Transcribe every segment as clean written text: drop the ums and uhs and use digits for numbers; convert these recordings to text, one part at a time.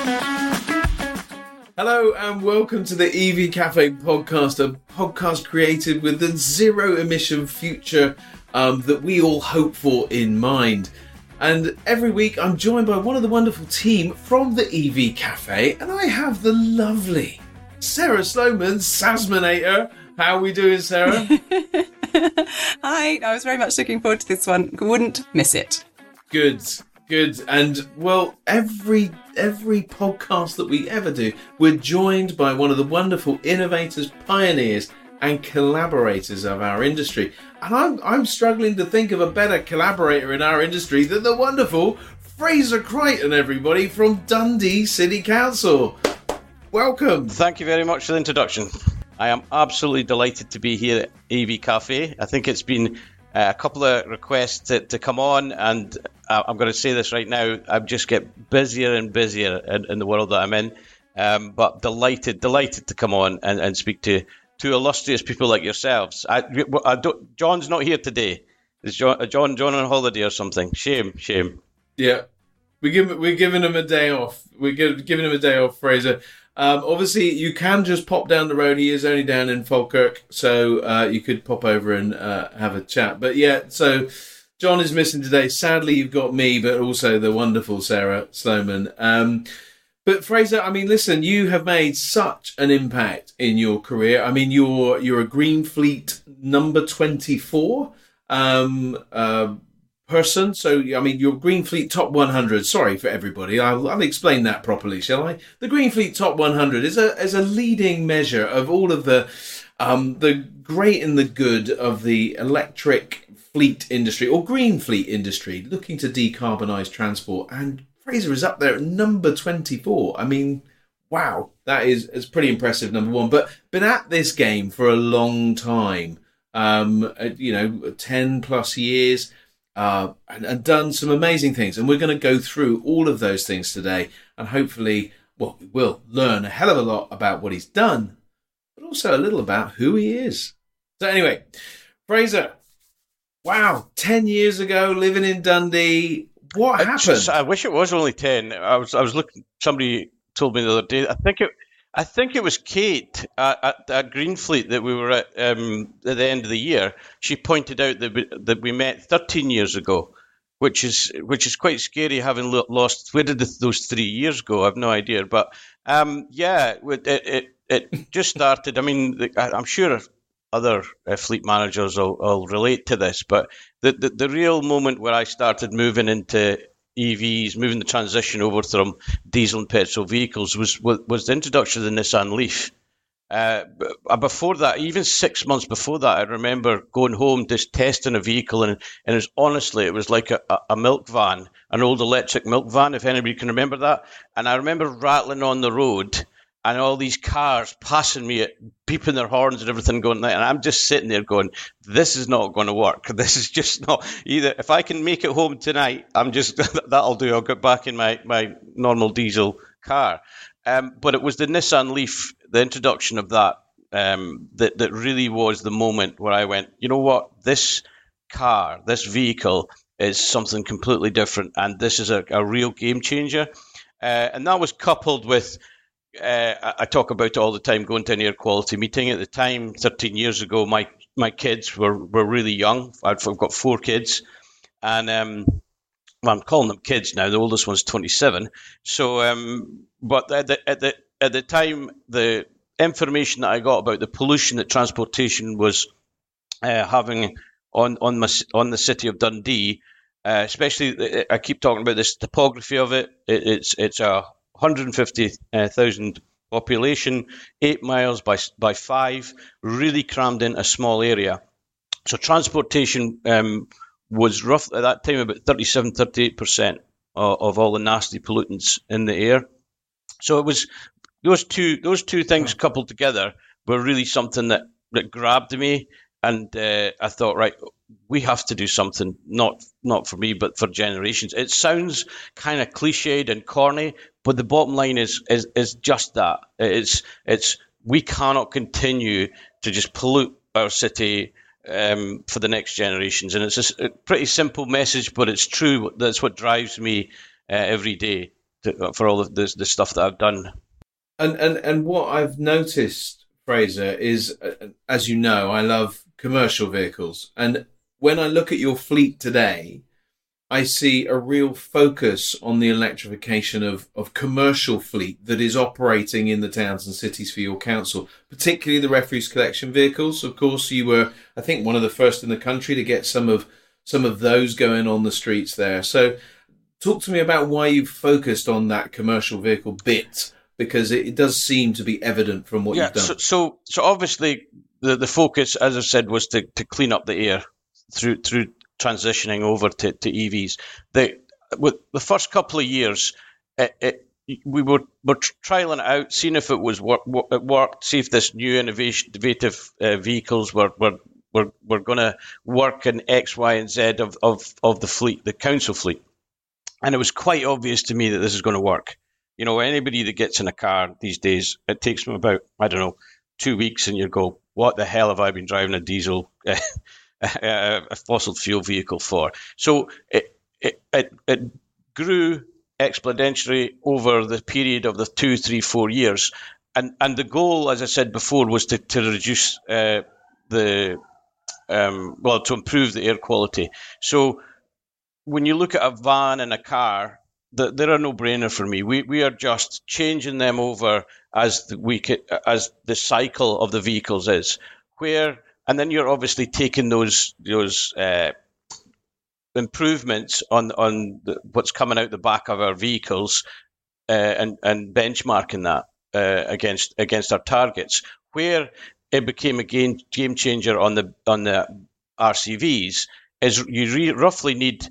Hello and welcome to the EV Cafe podcast, a podcast created with the zero emission future that we all hope for in mind. And every week I'm joined by one of the wonderful team from the EV Cafe, and I have the lovely Sarah Sloman, Sasminator. How are we doing, Sarah? Hi, I was very much looking forward to this one. Wouldn't miss it. Good. And well, every podcast that we ever do, we're joined by one of the wonderful innovators, pioneers, and collaborators of our industry. And I'm struggling to think of a better collaborator in our industry than the wonderful Fraser Crichton, everybody, from Dundee City Council. Welcome. Thank you very much for the introduction. I am absolutely delighted to be here at EV Cafe. I think it's been a couple of requests to come on, and I'm going to say this right now, I just get busier and busier in the world that I'm in, but delighted to come on and speak to illustrious people like yourselves. John's not here today. Is John on holiday or something? Shame. Yeah, we're giving him a day off. We're giving him a day off, Fraser. Obviously, you can just pop down the road. He is only down in Falkirk, so you could pop over and have a chat. But yeah, so John is missing today. Sadly, you've got me, but also the wonderful Sarah Sloman. But Fraser, I mean, listen, you have made such an impact in your career. I mean, you're a Green Fleet number 24 person. So, I mean, your Green Fleet Top 100. Sorry for everybody. I'll explain that properly, shall I? The Green Fleet Top 100 is a leading measure of all of the great and the good of the electric fleet industry or green fleet industry looking to decarbonise transport. And Fraser is up there at number 24. I mean, wow, that is pretty impressive, number one. But been at this game for a long time, 10 plus years. And done some amazing things. And we're going to go through all of those things today. And hopefully, well, we'll learn a hell of a lot about what he's done, but also a little about who he is. So anyway, Fraser, wow, 10 years ago, living in Dundee. What happened? I wish it was only 10. I was looking, somebody told me the other day, I think it was Kate at Greenfleet that we were at the end of the year. She pointed out that we met 13 years ago, which is quite scary, having lost. Where did those 3 years go? I've no idea. But it just started. I mean, I'm sure other fleet managers will relate to this, but the real moment where I started moving into EVs, moving the transition over from diesel and petrol vehicles was the introduction of the Nissan Leaf. Before that, even 6 months before that, I remember going home, just testing a vehicle, and it was like a milk van, an old electric milk van, if anybody can remember that. And I remember rattling on the road and all these cars passing me, beeping their horns and everything going like, and I'm just sitting there going, this is not going to work. This is just not either. If I can make it home tonight, that'll do. I'll get back in my normal diesel car. But it was the Nissan Leaf, the introduction of that really was the moment where I went, you know what, this vehicle is something completely different, and this is a real game changer. And that was coupled with, I talk about it all the time, going to an air quality meeting. At the time, 13 years ago, my kids were really young. I've got 4 kids, and I'm calling them kids now. The oldest one's 27. So, but at the time, the information that I got about the pollution that transportation was having on the city of Dundee, especially, I keep talking about this topography of it. It's a 150,000 population, 8 miles by 5, really crammed in a small area. So transportation was roughly at that time about 38% of all the nasty pollutants in the air. So it was those two things coupled together were really something that grabbed me, and I thought, right, we have to do something, not for me, but for generations. It sounds kind of cliched and corny, but the bottom line is just that. It's we cannot continue to just pollute our city for the next generations. And it's a pretty simple message, but it's true. That's what drives me every day. for all of the stuff that I've done. And what I've noticed, Fraser, is, as you know, I love commercial vehicles. And when I look at your fleet today, I see a real focus on the electrification of commercial fleet that is operating in the towns and cities for your council, particularly the refuse collection vehicles. Of course, you were, I think, one of the first in the country to get some of those going on the streets there. So talk to me about why you've focused on that commercial vehicle bit, because it does seem to be evident from what you've done. So obviously the focus, as I said, was to clean up the air through transitioning over to EVs. With the first couple of years, we were trialing it out, seeing if it worked, see if this new innovative vehicles were going to work in X, Y, and Z of the fleet, the council fleet. And it was quite obvious to me that this is going to work. You know, anybody that gets in a car these days, it takes them about, 2 weeks, and you go, what the hell have I been driving a diesel, a fossil fuel vehicle for? So it grew exponentially over the period of the 2, 3, 4 years. And the goal, as I said before, was to reduce to improve the air quality. So when you look at a van and a car, they're a no-brainer for me. We are just changing them over as the cycle of the vehicles is. And then you're obviously taking those improvements on what's coming out the back of our vehicles and benchmarking that against our targets. Where it became a game changer on the RCVs is you roughly need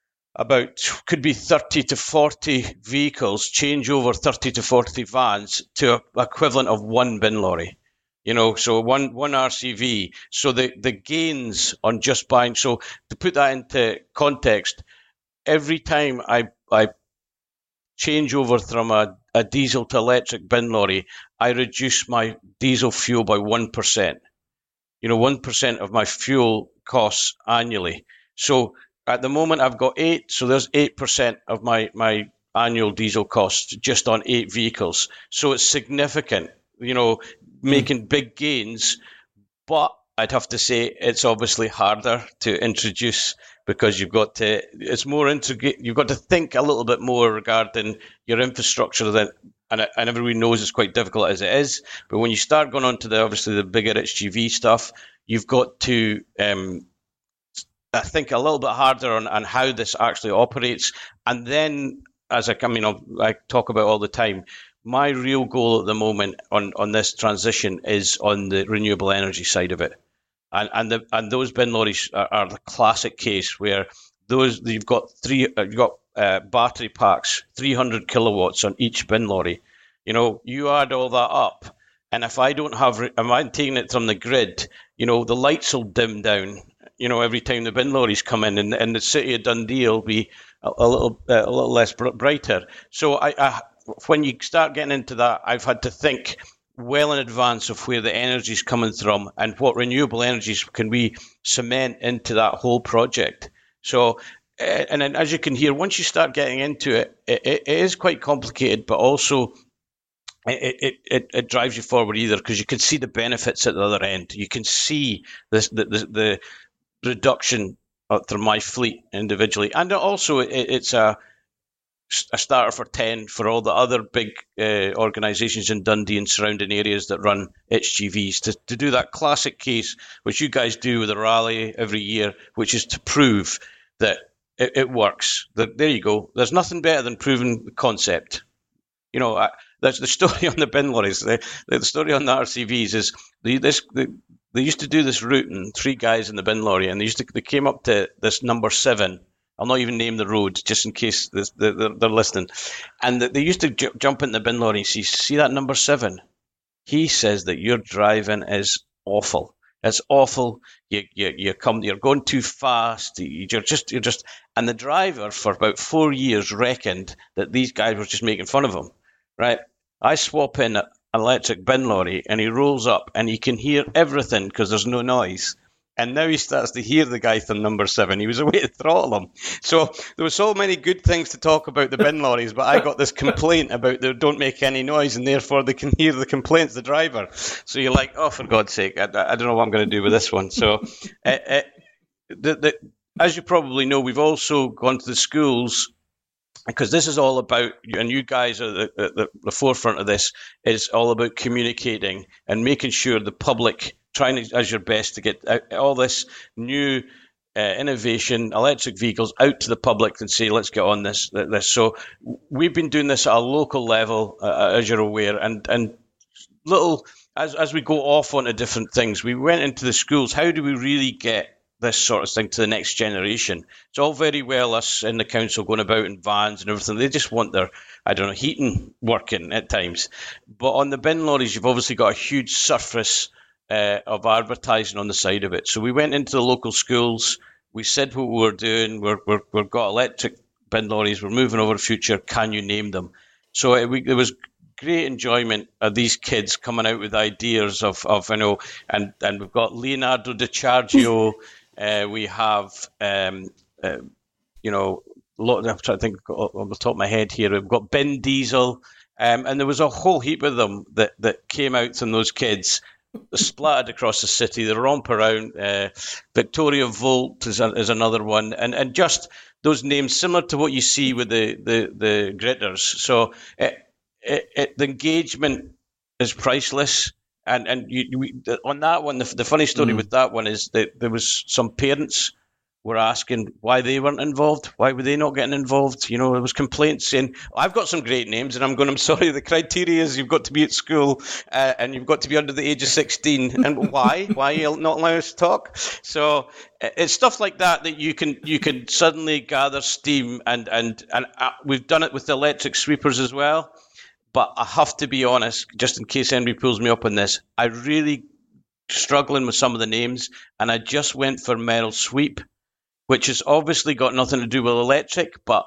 could be 30 to 40 vehicles, change over 30 to 40 vans to equivalent of one bin lorry. You know, so one RCV. So the gains on just buying. So to put that into context, every time I change over from a diesel to electric bin lorry, I reduce my diesel fuel by 1%. 1% of my fuel costs annually. So at the moment I've got 8, so there's 8% of my annual diesel costs just on 8 vehicles. So it's significant, making big gains, but I'd have to say it's obviously harder to introduce because it's more integrate. You've got to think a little bit more regarding your infrastructure and everybody knows it's quite difficult as it is. But when you start going on to the bigger HGV stuff, you've got to, I think, a little bit harder on how this actually operates. And then, as I talk about all the time, my real goal at the moment on this transition is on the renewable energy side of it. And those bin lorries are the classic case where you've got battery packs, 300 kilowatts on each bin lorry. You add all that up, and if I'm taking it from the grid, the lights will dim down. Every time the bin lorries come in, and the city of Dundee will be a little less brighter. So when you start getting into that, I've had to think well in advance of where the energy is coming from and what renewable energies can we cement into that whole project. So, and then as you can hear, once you start getting into it, it is quite complicated, but also it drives you forward either because you can see the benefits at the other end. You can see the reduction through my fleet individually, and also it's a starter for 10 for all the other big organisations in Dundee and surrounding areas that run HGVs to do that classic case, which you guys do with a rally every year, which is to prove that it works. There you go. There's nothing better than proving the concept. That's the story on the bin lorries. The story on the RCVs is they used to do this route, and 3 guys in the bin lorry, and they came up to this number 7. I'll not even name the road just in case they're listening. And they used to jump in the bin lorry and see that number 7. He says that your driving is awful. It's awful. You're going too fast. You're just. And the driver for about 4 years reckoned that these guys were just making fun of him. Right? I swap in an electric bin lorry, and he rolls up, and he can hear everything because there's no noise. And now he starts to hear the guy from number 7. He was away to throttle him. So there were so many good things to talk about the bin lorries, but I got this complaint about they don't make any noise, and therefore they can hear the complaints, the driver. So you're like, oh, for God's sake, I don't know what I'm going to do with this one. So as you probably know, we've also gone to the schools, because this is all about, and you guys are the forefront of this, is all about communicating and making sure the public, trying as your best to get all this new innovation, electric vehicles out to the public and say, let's get on this. So we've been doing this at a local level, as you're aware, and little, as we go off onto different things, we went into the schools. How do we really get this sort of thing to the next generation? It's all very well us in the council going about in vans and everything. They just want their, heating working at times. But on the bin lorries, you've obviously got a huge surface of advertising on the side of it. So we went into the local schools. We said what we were doing. We've got electric bin lorries. We're moving over the future. Can you name them? So it was great enjoyment of these kids coming out with ideas of and we've got Leonardo DiCargio. We have, I'm trying to think on the top of my head here. We've got Ben Diesel, and there was a whole heap of them that came out from those kids, splattered across the city. They romp around. Victoria Volt is another one, and just those names similar to what you see with the gritters. So the engagement is priceless. And on that one, the funny story with that one is that there was some parents were asking why they weren't involved. Why were they not getting involved? There was complaints saying, I've got some great names, and I'm sorry, the criteria is you've got to be at school and you've got to be under the age of 16. And why? Why are you not allowed us to talk? So it's stuff like that you can suddenly gather steam, and we've done it with the electric sweepers as well. But I have to be honest, just in case anybody pulls me up on this, I really struggling with some of the names, and I just went for Merrill Sweep, which has obviously got nothing to do with electric, but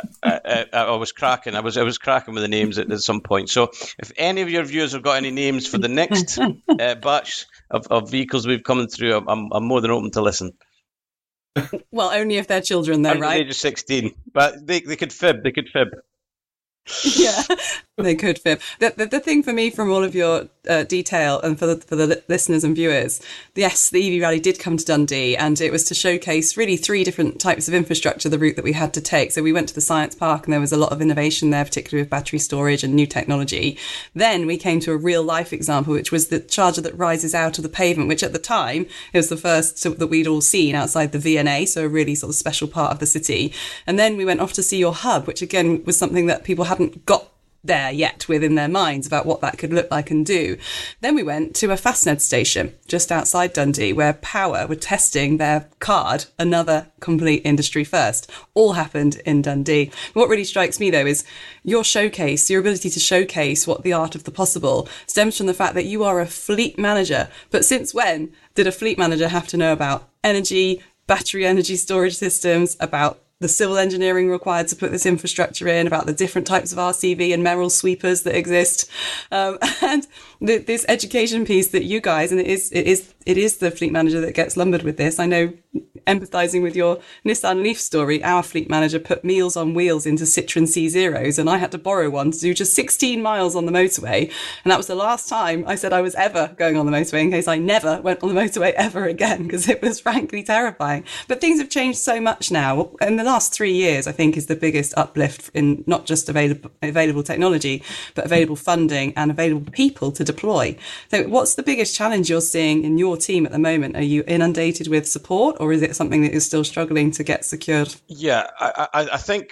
I was cracking. I was cracking with the names at some point. So if any of your viewers have got any names for the next batch of vehicles we've coming through, I'm more than open to listen. Well, only if they're children, though, right? Under the age of 16, but they could fib. They could fib. Yeah, they could fib. The thing for me from all of your detail, and for the listeners and viewers, yes, the EV Rally did come to Dundee, and it was to showcase really 3 different types of infrastructure, the route that we had to take. So we went to the Science Park, and there was a lot of innovation there, particularly with battery storage and new technology. Then we came to a real life example, which was the charger that rises out of the pavement, which at the time, it was the first that we'd all seen outside the V&A, so a really sort of special part of the city. And then we went off to see your hub, which again was something that people hadn't got there yet within their minds about what that could look like and do. Then we went to a Fastned station just outside Dundee, where Power were testing their card, another complete industry first. All happened in Dundee. What really strikes me, though, is your showcase, your ability to showcase what the art of the possible stems from the fact that you are a fleet manager. But since when did a fleet manager have to know about energy, battery energy storage systems, about the civil engineering required to put this infrastructure in, about the different types of RCV and Merrill sweepers that exist, and this education piece that you guys, and it is the fleet manager that gets lumbered with this. I know, empathizing with your Nissan Leaf story, our fleet manager put Meals on Wheels into Citroen C0s, and I had to borrow one to do just 16 miles on the motorway, and that was the last time I said I was ever going on the motorway, in case I never went on the motorway ever again, because it was frankly terrifying. But things have changed so much now. In the last 3 years, I think, is the biggest uplift in not just available technology, but available funding and available people to deploy. So what's the biggest challenge you're seeing in your team at the moment? Are you inundated with support, or is it something that you're still struggling to get secured? Yeah, I think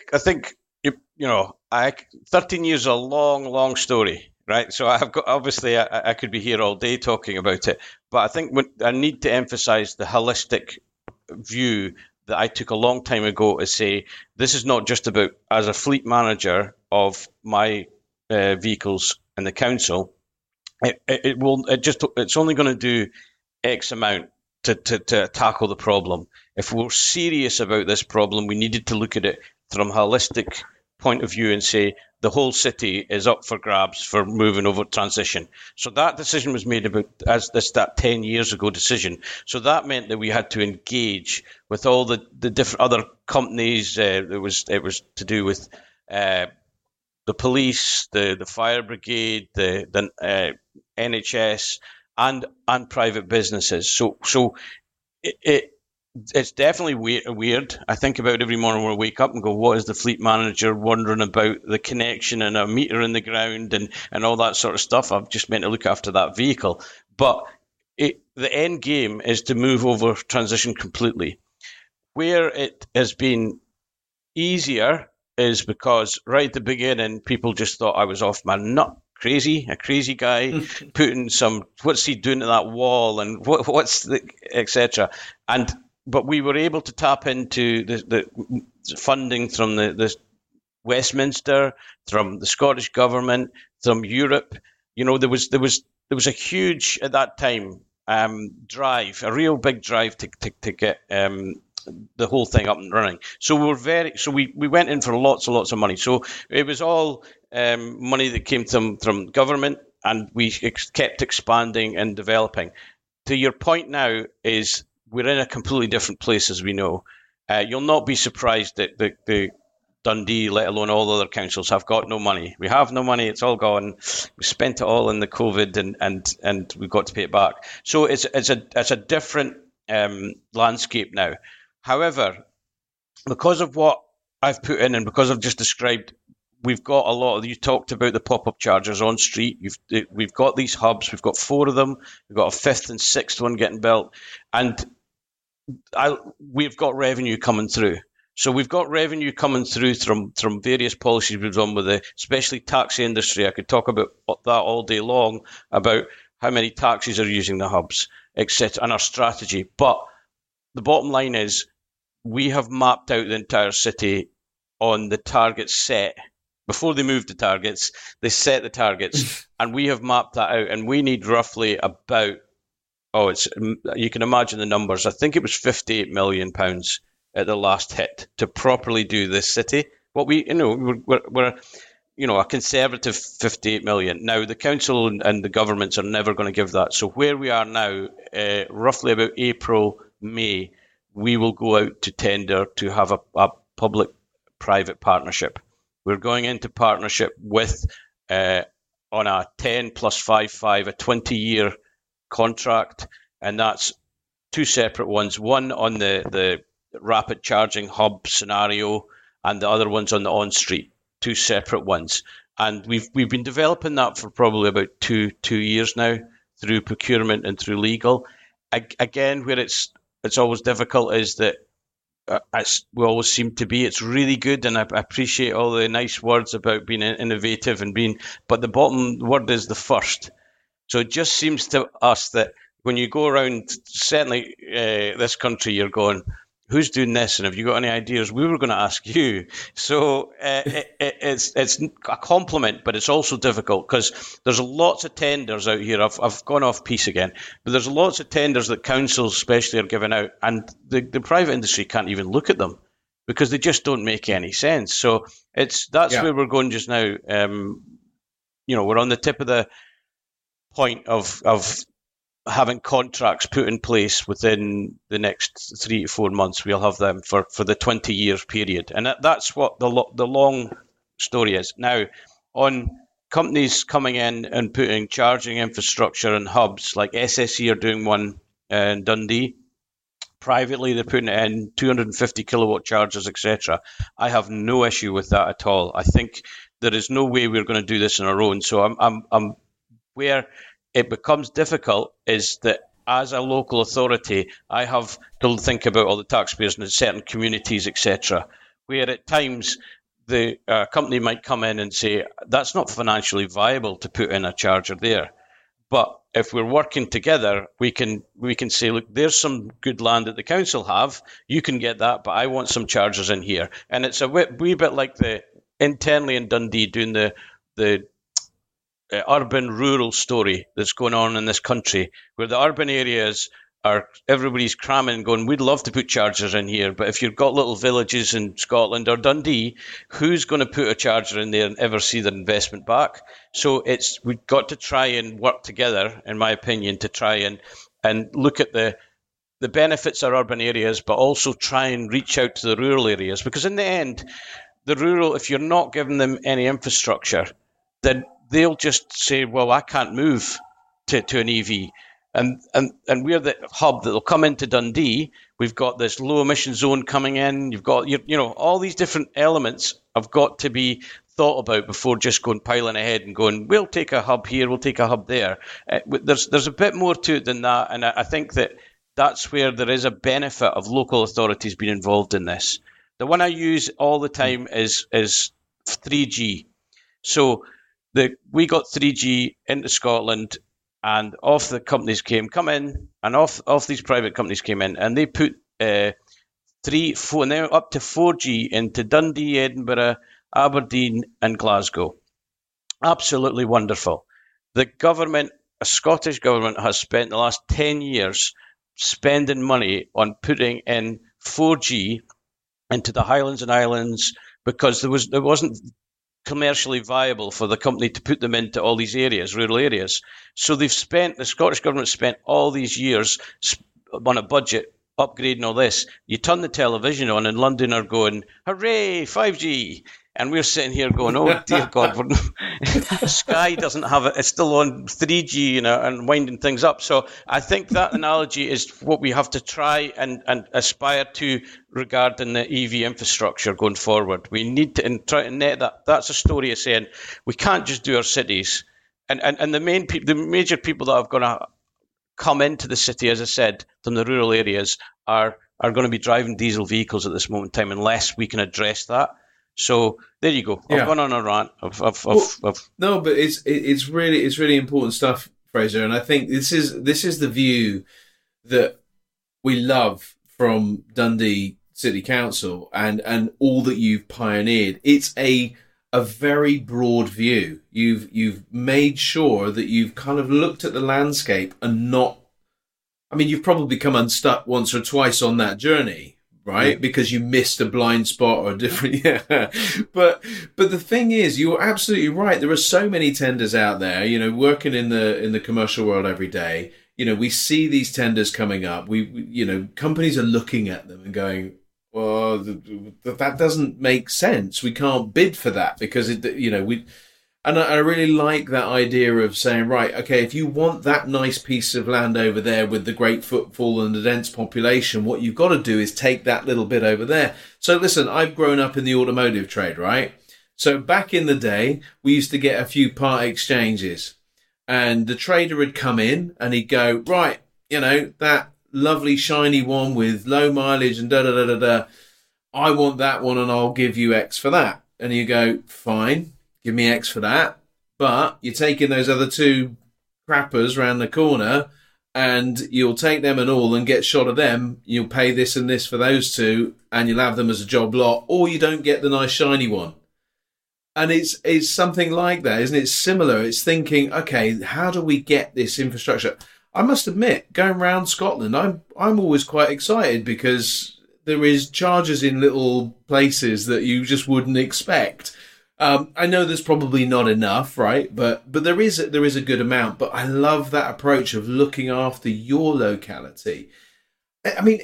13 years is a long story, right? So I've got, obviously I could be here all day talking about it, but I think I need to emphasize the holistic view that I took a long time ago to say, this is not just about, as a fleet manager of my vehicles in the council, it's only going to do X amount to tackle the problem. If we're serious about this problem, we needed to look at it from a holistic point of view and say the whole city is up for grabs for moving over transition. So that decision was made that 10 years ago decision. So that meant that we had to engage with all the different other companies. It was to do with the police, the fire brigade, the NHS, and private businesses. So it's definitely weird. I think about it every morning when I wake up and go, what is the fleet manager wondering about the connection and a meter in the ground and all that sort of stuff? I've just meant to look after that vehicle. But the end game is to move over transition completely. Where it has been easier is because right at the beginning, people just thought I was off my nut. A crazy guy putting what's he doing to that wall and what's the etc. But we were able to tap into the funding from the Westminster, from the Scottish government, from Europe. There was a huge at that time drive, a real big drive to get the whole thing up and running. So we went in for lots and lots of money. So it was all money that came from government, and we kept expanding and developing. To your point now is we're in a completely different place, as we know. You'll not be surprised that the Dundee, let alone all other councils, have got no money. We have no money. It's all gone. We spent it all in the COVID, and we've got to pay it back. So it's a different landscape now. However, because of what I've put in and because I've just described, we've got a lot of, you talked about the pop-up chargers on street. We've got these hubs. We've got 4 of them. We've got a 5th and 6th one getting built. And we've got revenue coming through. So we've got revenue coming through from various policies we've done with the, especially taxi industry. I could talk about that all day long, about how many taxis are using the hubs, etc., and our strategy. But the bottom line is we have mapped out the entire city on the targets set. Before they moved the targets, they set the targets, and we have mapped that out. And we need roughly about, you can imagine the numbers. I think it was £58 million at the last hit to properly do this city. What we're a conservative 58 million. Now the council and the governments are never going to give that. So where we are now, roughly about April, May, we will go out to tender to have a public-private partnership. We're going into partnership with, on a 10 plus 5, a 20-year contract, and that's 2 separate ones. One on the rapid charging hub scenario, and the other one's on the on-street. 2 separate ones. And we've been developing that for probably about two years now through procurement and through legal. Again, where it's always difficult is that as we always seem to be, it's really good, and I appreciate all the nice words about being innovative but the bottom word is the first. So it just seems to us that when you go around, certainly this country, you're going, who's doing this? And have you got any ideas? We were going to ask you. So it's a compliment, but it's also difficult because there's lots of tenders out here. I've gone off piece again, but there's lots of tenders that councils especially are giving out, and the private industry can't even look at them because they just don't make any sense. So that's where we're going just now. We're on the tip of the point of having contracts put in place within the next 3 to 4 months. We'll have them for the 20-year period. And that's what the long story is. Now, on companies coming in and putting charging infrastructure and hubs, like SSE are doing one in Dundee. Privately, they're putting it in 250 kilowatt chargers, etc. I have no issue with that at all. I think there is no way we're going to do this on our own. So I'm where it becomes difficult is that as a local authority, I have to think about all the taxpayers in certain communities, etc., where at times the company might come in and say, that's not financially viable to put in a charger there. But if we're working together, we can say, look, there's some good land that the council have. You can get that, but I want some chargers in here. And it's a wee bit like the internally in Dundee doing the urban rural story that's going on in this country, where the urban areas everybody's cramming, going, we'd love to put chargers in here, but if you've got little villages in Scotland or Dundee, who's going to put a charger in there and ever see their investment back? So we've got to try and work together, in my opinion, to try and look at the benefits of urban areas, but also try and reach out to the rural areas. Because in the end, the rural, if you're not giving them any infrastructure, then they'll just say, well, I can't move to an EV. And we're the hub that will come into Dundee. We've got this low emission zone coming in. You've got, all these different elements have got to be thought about before just going piling ahead and going, we'll take a hub here, we'll take a hub there. There's a bit more to it than that. And I think that's where there is a benefit of local authorities being involved in this. The one I use all the time is 3G. So we got 3G into Scotland, and off the companies come in, and off these private companies came in, and they put 3, 4, now up to 4G into Dundee, Edinburgh, Aberdeen, and Glasgow. Absolutely wonderful. The government, a Scottish government, has spent the last 10 years spending money on putting in 4G into the Highlands and Islands because it wasn't commercially viable for the company to put them into all these areas, rural areas. So the Scottish government spent all these years on a budget upgrading all this. You turn the television on and London are going, hooray, 5G. And we're sitting here going, oh, dear God, Sky doesn't have it. It's still on 3G and winding things up. So I think that analogy is what we have to try and aspire to regarding the EV infrastructure going forward. We need to try to net that. That's a story of saying we can't just do our cities. And the major people that are going to come into the city, as I said, from the rural areas are going to be driving diesel vehicles at this moment in time unless we can address that. So there you go. I've gone on a rant of No, but it's really important stuff, Fraser, and I think this is the view that we love from Dundee City Council and all that you've pioneered. It's a very broad view. You've made sure that you've kind of looked at the landscape and not. I mean, you've probably come unstuck once or twice on that journey. Right, yeah. Because you missed a blind spot or a different, But the thing is, you're absolutely right. There are so many tenders out there. Working in the commercial world every day, we see these tenders coming up. We companies are looking at them and going, well, that doesn't make sense. We can't bid for that because And I really like that idea of saying, right, okay, if you want that nice piece of land over there with the great footfall and the dense population, what you've got to do is take that little bit over there. So listen, I've grown up in the automotive trade, right? So back in the day, we used to get a few part exchanges and the trader would come in and he'd go, right, that lovely shiny one with low mileage and da-da-da-da-da. I want that one and I'll give you X for that. And you go, fine. Give me X for that, but you're taking those other two crappers round the corner and you'll take them and all and get shot of them. You'll pay this and this for those two and you'll have them as a job lot, or you don't get the nice shiny one. And it's something like that, isn't it? Similar. It's thinking, okay, how do we get this infrastructure? I must admit, going around Scotland, I'm always quite excited because there is charges in little places that you just wouldn't expect. I know there's probably not enough, right? But there is a good amount. But I love that approach of looking after your locality. I mean,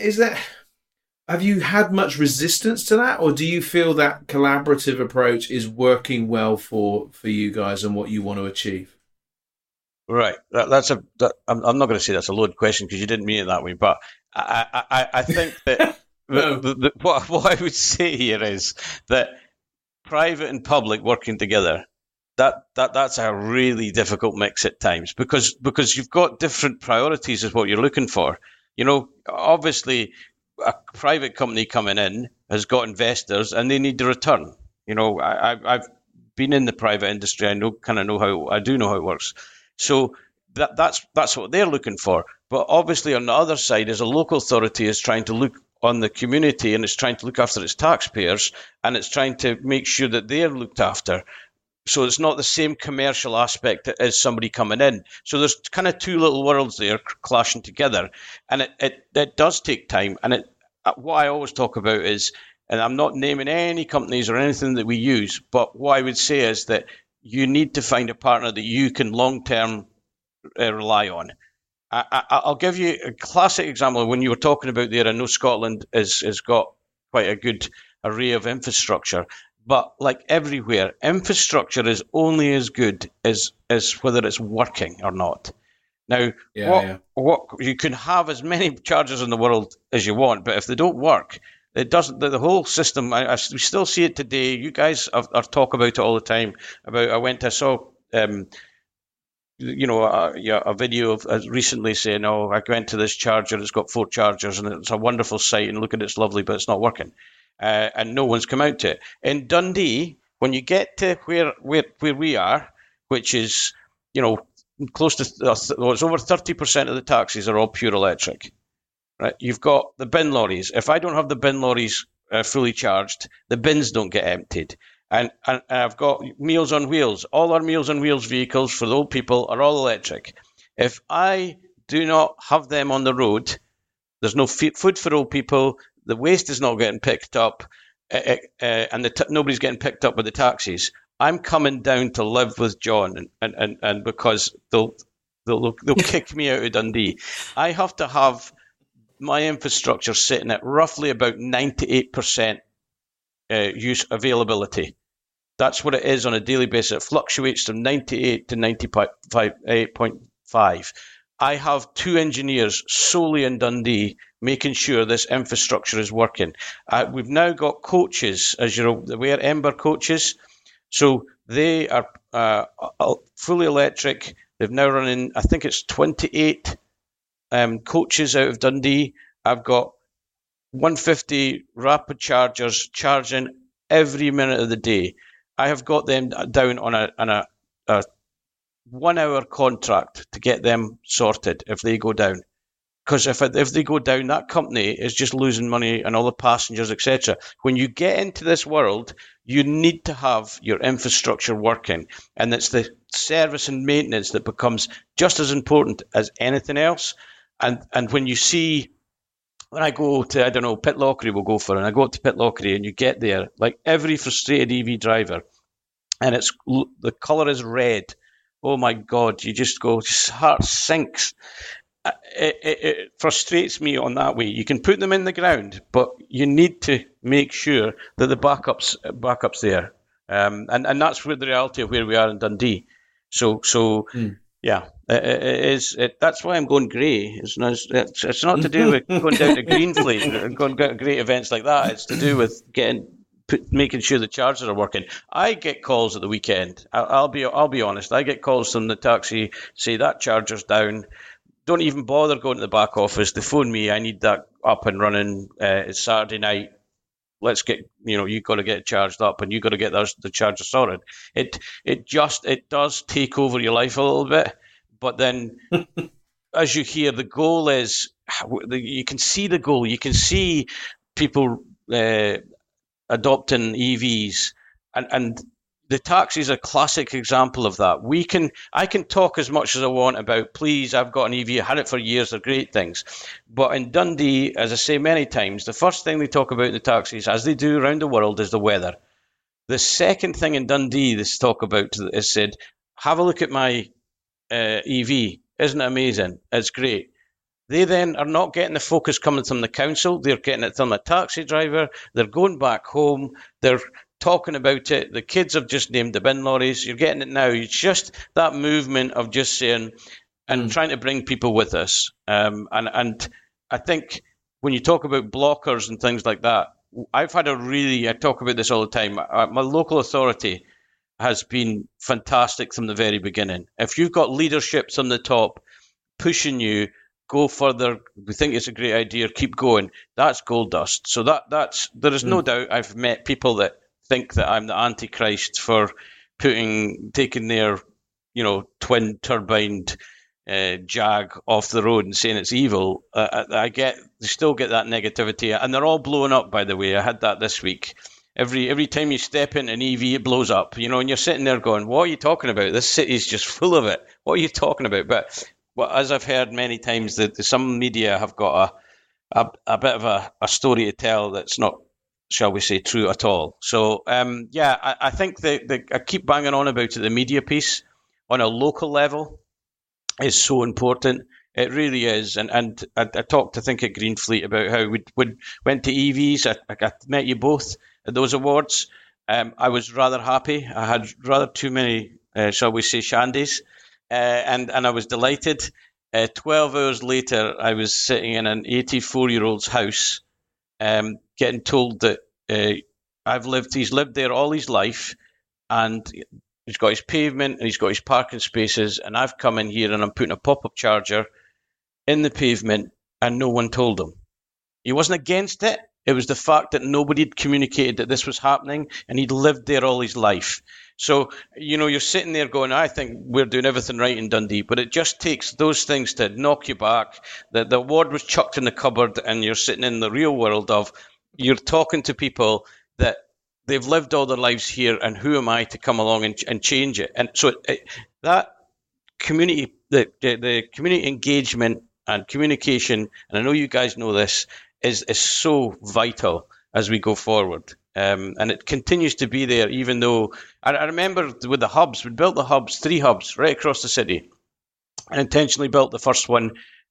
have you had much resistance to that, or do you feel that collaborative approach is working well for you guys and what you want to achieve? Right. I'm not going to say that's a loaded question because you didn't mean it that way, but I think that what I would say here is that private and public working together, that's a really difficult mix at times because you've got different priorities is what you're looking for. Obviously a private company coming in has got investors and they need the return. I've been in the private industry. I know how it works. So that's what they're looking for. But obviously on the other side is a local authority is trying to look on the community and it's trying to look after its taxpayers and it's trying to make sure that they're looked after. So it's not the same commercial aspect as somebody coming in. So there's kind of two little worlds there clashing together, and it does take time. And what I always talk about is, and I'm not naming any companies or anything that we use, but what I would say is that you need to find a partner that you can long-term rely on. I'll give you a classic example. When you were talking about there, I know Scotland has got quite a good array of infrastructure, but like everywhere, infrastructure is only as good as whether it's working or not. Now, what you can have as many chargers in the world as you want, but if they don't work, it doesn't. The whole system. We still see it today. You guys are talk about it all the time. I saw. A video of recently saying, "Oh, I went to this charger. It's got 4 chargers, and it's a wonderful site. And look at it's lovely, but it's not working." And no one's come out to it. In Dundee, when you get to where we are, which is, close to it's over 30% of the taxis are all pure electric. Right? You've got the bin lorries. If I don't have the bin lorries fully charged, the bins don't get emptied. And I've got Meals on Wheels. All our Meals on Wheels vehicles for the old people are all electric. If I do not have them on the road, there's no food for old people, the waste is not getting picked up, and nobody's getting picked up with the taxis. I'm coming down to live with John, and because they'll kick me out of Dundee. I have to have my infrastructure sitting at roughly about 98% use availability. That's what it is on a daily basis. It fluctuates from 98 to 98.5. I have 2 engineers solely in Dundee making sure this infrastructure is working. We've now got coaches, as you're aware, Ember coaches. So they are fully electric. They've now running, I think it's 28 coaches out of Dundee. I've got 150 rapid chargers charging every minute of the day. I have got them down on a 1 hour contract to get them sorted if they go down. Because if they go down, that company is just losing money and all the passengers, etc. When you get into this world, you need to have your infrastructure working. And it's the service and maintenance that becomes just as important as anything else. And when you see, when I go to, Pitlochry we'll go for, and I go up to Pitlochry and you get there, like every frustrated EV driver, and the colour is red. Oh my God, you just go, heart sinks. It frustrates me on that way. You can put them in the ground, but you need to make sure that the backup's there. And that's where the reality of where we are in Dundee. Yeah, it is. That's why I'm going grey. It's not to do with going down to Greenfleet and going to great events like that. It's to do with making sure the chargers are working. I get calls at the weekend. I'll be honest. I get calls from the taxi, say that charger's down. Don't even bother going to the back office. They phone me. I need that up and running. It's Saturday night. Let's get, you've got to get it charged up, and you've got to get the charger sorted. It does take over your life a little bit, but then as you hear, the goal is, you can see the goal. You can see people adopting EVs, and the taxi is a classic example of that. I can talk as much as I want about, please, I've got an EV, I had it for years, they're great things. But in Dundee, as I say many times, the first thing they talk about in the taxis, as they do around the world, is the weather. The second thing in Dundee they talk about is said, have a look at my EV. Isn't it amazing? It's great. They then are not getting the focus coming from the council. They're getting it from a taxi driver. They're going back home. They're talking about it. The kids have just named the bin lorries. You're getting it now. It's just that movement of just saying and trying to bring people with us. And I think when you talk about blockers and things like that, I talk about this all the time. My local authority has been fantastic from the very beginning. If you've got leadership from the top pushing you, go further, we think it's a great idea, keep going, that's gold dust. So there is no doubt I've met people that think that I'm the Antichrist for taking their, twin turbined Jag off the road and saying it's evil. They still get that negativity, and they're all blowing up, by the way. I had that this week. Every time you step into an EV, it blows up, and you're sitting there going, what are you talking about? This city's just full of it. What are you talking about? But as I've heard many times, that some media have got a bit of a story to tell that's not, shall we say, true at all. So, I think that I keep banging on about it. The media piece on a local level is so important. It really is. And I talked, I think, at Greenfleet about how we went to EVs. I met you both at those awards. I was rather happy. I had rather too many, shall we say, shandies. And I was delighted. 12 hours later, I was sitting in an 84-year-old's house, getting told that he's lived there all his life, and he's got his pavement and he's got his parking spaces, and I've come in here and I'm putting a pop-up charger in the pavement, and no one told him. He wasn't against it. It was the fact that nobody had communicated that this was happening, and he'd lived there all his life. So, you're sitting there going, I think we're doing everything right in Dundee, but it just takes those things to knock you back. The award was chucked in the cupboard, and you're sitting in the real world of, you're talking to people that they've lived all their lives here, and who am I to come along and change it? And so that community, the community engagement and communication, and I know you guys know this, is so vital as we go forward. And it continues to be there, even though I remember with the hubs, we built the hubs, 3 hubs right across the city, and intentionally built the first one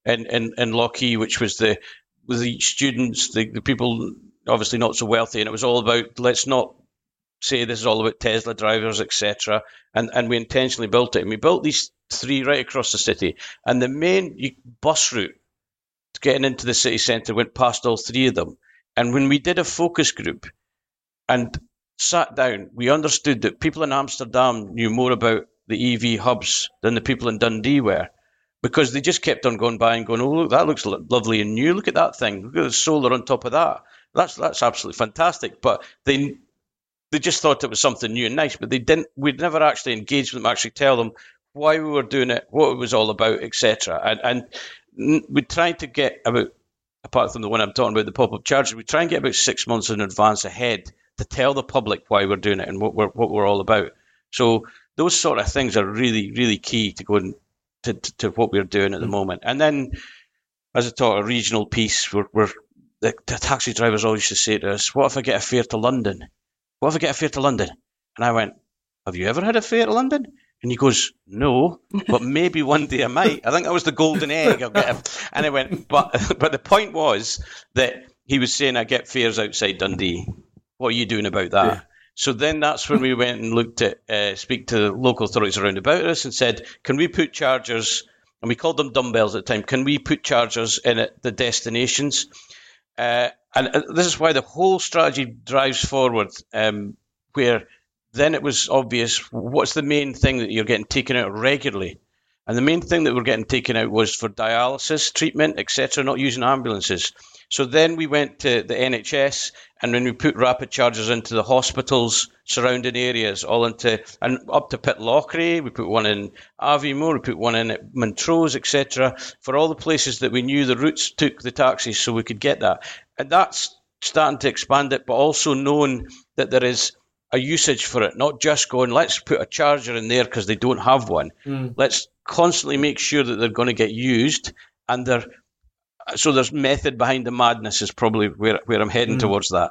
in Lochee, which was the students, the people obviously not so wealthy, and it was all about, let's not say this is all about Tesla drivers, etc. And we intentionally built it, and we built these 3 right across the city, and the main bus route getting into the city centre went past all 3 of them. And when we did a focus group and sat down, we understood that people in Amsterdam knew more about the EV hubs than the people in Dundee were, because they just kept on going by and going, oh, look, that looks lovely and new. Look at that thing. Look at the solar on top of that. That's absolutely fantastic. But they just thought it was something new and nice, but we'd never actually engaged with them, actually tell them why we were doing it, what it was all about, etc. And we tried to get about, apart from the one I'm talking about, the pop-up charger, we try and get about 6 months in advance ahead to tell the public why we're doing it and what we're all about. So those sort of things are really, really key to going to what we're doing at the moment. And then, as I talk, a regional piece, the taxi drivers always used to say to us, what if I get a fare to London? What if I get a fare to London? And I went, have you ever had a fare to London? And he goes, no, but maybe one day I might. I think that was the golden egg. I'll get him. And I went, but the point was that he was saying, I get fares outside Dundee. What are you doing about that? Yeah. So then that's when we went and looked at, speak to local authorities around about us and said, can we put chargers, and we called them dumbbells at the time, can we put chargers in at the destinations? And this is why the whole strategy drives forward, where then it was obvious, what's the main thing that you're getting taken out regularly? And the main thing that we're getting taken out was for dialysis treatment, etc., not using ambulances. So then we went to the NHS, and when we put rapid chargers into the hospitals, surrounding areas, and up to Pitlochry, we put one in Aviemore, we put one in at Montrose, etc., for all the places that we knew the routes took the taxis, so we could get that. And that's starting to expand it, but also knowing that there is a usage for it, not just going, let's put a charger in there because they don't have one. Let's constantly make sure that they're going to get used, and so there's method behind the madness is probably where I'm heading towards that.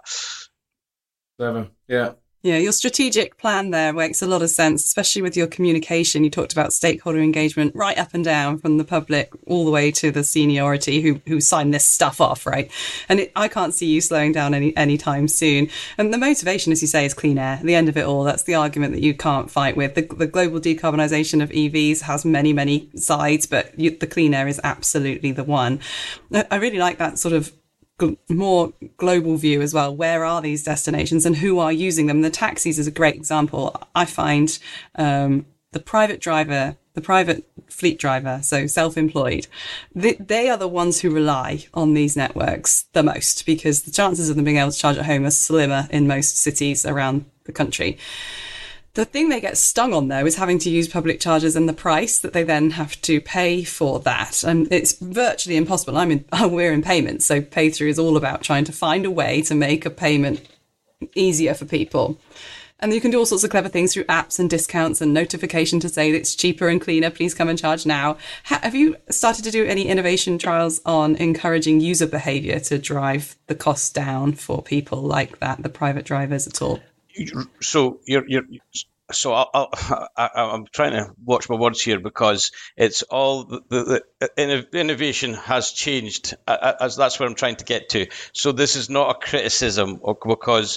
7, yeah. Yeah, your strategic plan there makes a lot of sense, especially with your communication. You talked about stakeholder engagement right up and down, from the public all the way to the seniority who sign this stuff off, right? And I can't see you slowing down anytime soon. And the motivation, as you say, is clean air. At the end of it all, that's the argument that you can't fight with. The global decarbonisation of EVs has many, many sides, but the clean air is absolutely the one. I really like that sort of more global view as well. Where are these destinations and who are using them? The taxis is a great example. I find the private fleet driver, so self-employed, they are the ones who rely on these networks the most, because the chances of them being able to charge at home are slimmer in most cities around the country. The thing they get stung on, though, is having to use public chargers and the price that they then have to pay for that. And it's virtually impossible. We're in payments, so pay through is all about trying to find a way to make a payment easier for people. And you can do all sorts of clever things through apps and discounts and notification to say that it's cheaper and cleaner. Please come and charge now. Have you started to do any innovation trials on encouraging user behaviour to drive the costs down for people like that, the private drivers at all? So I'm trying to watch my words here, because it's all the innovation has changed, as that's what I'm trying to get to. So this is not a criticism, because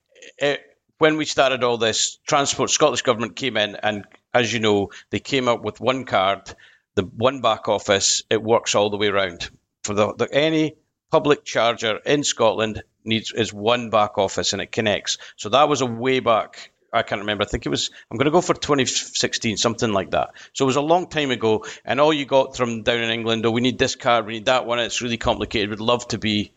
when we started all this, Scottish Government came in, and as you know, they came up with one card, the one back office. It works all the way around. For any public charger in Scotland is one back office, and it connects. So that was a way back. I can't remember. I think it was, I'm going to go for 2016, something like that. So it was a long time ago, and all you got from down in England, we need this card, we need that one, it's really complicated, we'd love to be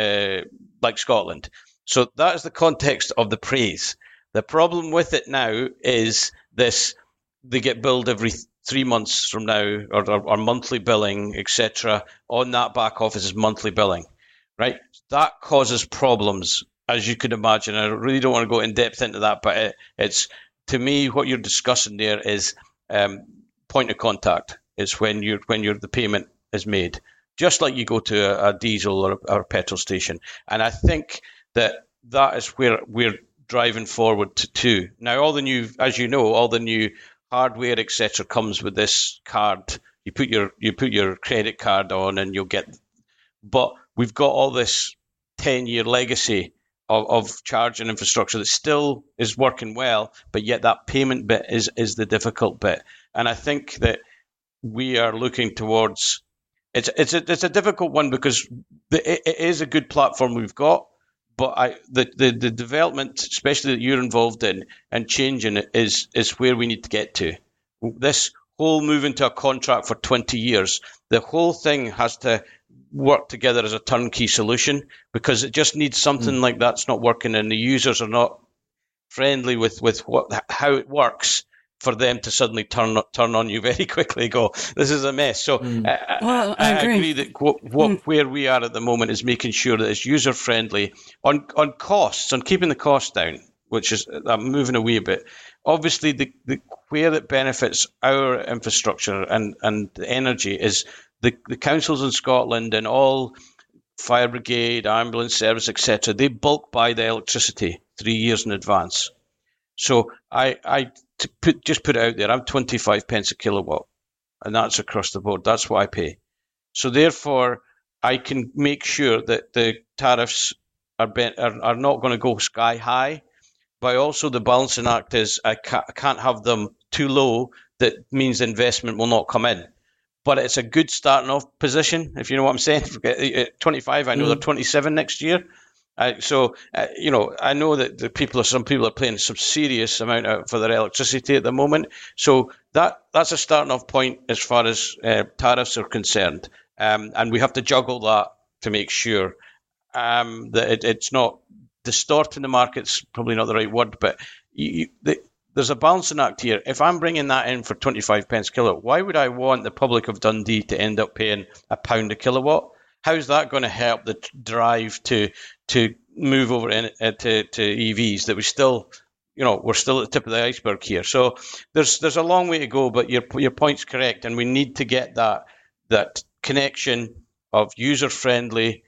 like Scotland. So that is the context of the praise. The problem with it now is this: they get billed every 3 months from now, or monthly billing, etc. On that back office's monthly billing, right? That causes problems, as you could imagine. I really don't want to go in depth into that, but it's, to me, what you're discussing there is point of contact. It's when the payment is made, just like you go to a diesel or a petrol station. And I think that is where we're driving forward to. Now, all the new, as you know, all the new hardware, etc., comes with this card. You put your credit card on, and you'll get. But we've got all this 10-year legacy of charging infrastructure that still is working well, but yet that payment bit is the difficult bit. And I think that we are looking towards. It's a difficult one, because it is a good platform we've got. But the development, especially that you're involved in and changing it, is where we need to get to. This whole move into a contract for 20 years, the whole thing has to work together as a turnkey solution, because it just needs something like that's not working, and the users are not friendly with how it works, for them to suddenly turn on you very quickly and go, this is a mess. So well, I agree that where we are at the moment is making sure that it's user friendly on costs, on keeping the cost down, which is, I'm moving away a bit. Obviously, the where it benefits our infrastructure and the energy is the councils in Scotland and all fire brigade, ambulance service, etc. They bulk buy the electricity 3 years in advance. So just put it out there, I'm 25 pence a kilowatt, and that's across the board. That's what I pay. So therefore, I can make sure that the tariffs are not going to go sky high, but also the balancing act is I can't have them too low. That means investment will not come in. But it's a good starting off position, if you know what I'm saying. 25, I know they're 27 next year. I know that some people are paying some serious amount for their electricity at the moment. So that's a starting off point as far as tariffs are concerned. And we have to juggle that to make sure that it's not distorting the market's probably not the right word, but there's a balancing act here. If I'm bringing that in for 25 pence a kilowatt, why would I want the public of Dundee to end up paying £1 a kilowatt? How's that going to help the drive to move over to EVs that we're still at the tip of the iceberg here? So there's a long way to go, but your point's correct, and we need to get that connection of user friendly